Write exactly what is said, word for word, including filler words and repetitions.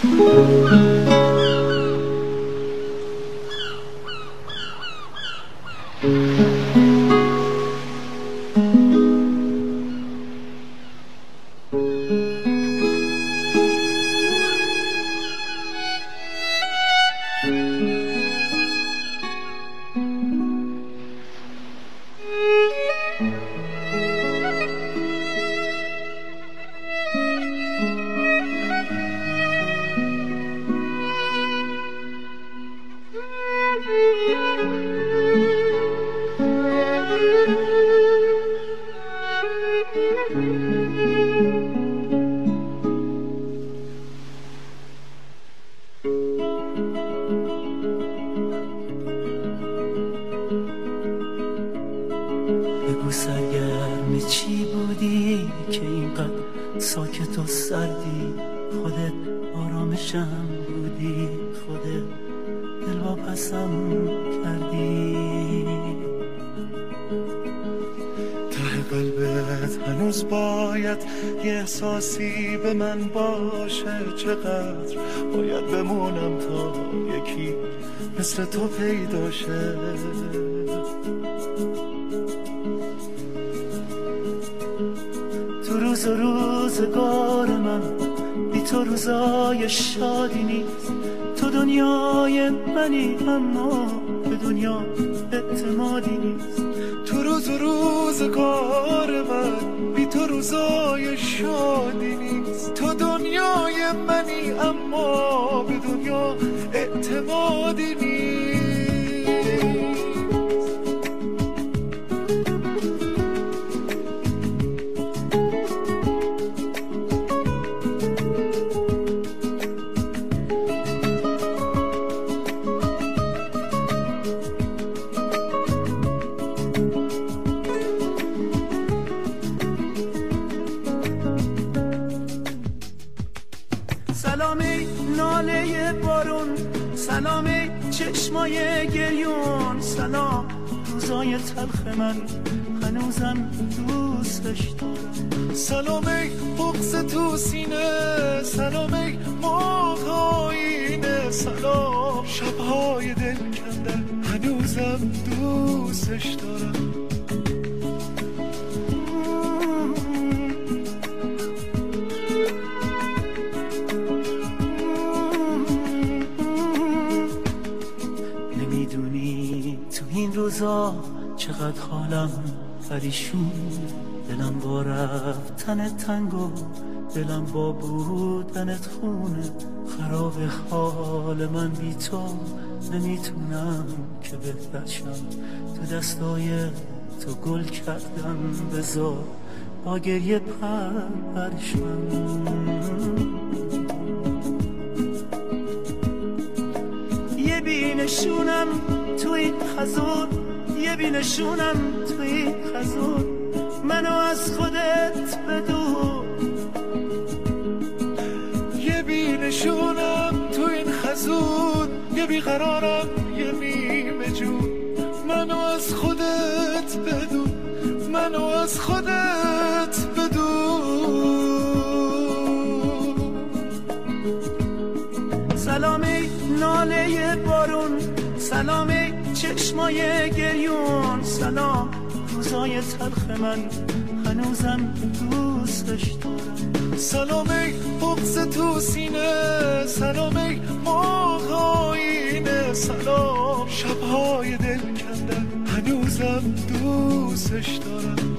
بگو سرگرم چی بودی که اینقدر ساکت و سردی؟ خودت آرامشم بودی، خودت دلواپسم کردی. ته قلبت هنوز باید یه احساسی به من باشه. چقدر باید بمونم تا یکی مثل تو پیدا شه. تو روز و روزگار من بی تو روزای شادی نیست. تو دنیای منی اما به دنیا اعتمادی نیست. تو روز و روزگار من بی تو روزای شادی نیست. تو دنیای منی اما به دنیا اعتمادی نیست. سلامی ناله بارون، سلامی چشمای گریون، سلام روزای تلخ من هنوزم دوستش دارم. سلامی بغض تو سینه، سلامی موج آینه، سلام شبهای دل کنده هنوزم دوستش دارم. نمیدونی تو این روزا چقدر حالم پریشون، دلم با رفتن تنگ و دلم با بودنت خونه. خراب حال من بی تو، نمیتونم که بهتر شم. تو دستای تو گل کردم، بذار با گریه پرورشم. یه بینشونم تو این خزور، یه بینشونم تو این خزور، منو از خودت بدور. یه بینشونم تو این خزور، یه بیقرارم یه نیمه جون، منو از خودت بدور، منو از خودت بدور. سلامی ناله بارون، سلامی چشمای گریون، سلام روزای تلخ من هنوزم دوستش دارم. سلامی بغض تو سینه، سلامی موج آینه، سلام شبهای دل کنده هنوزم دوستش دارم.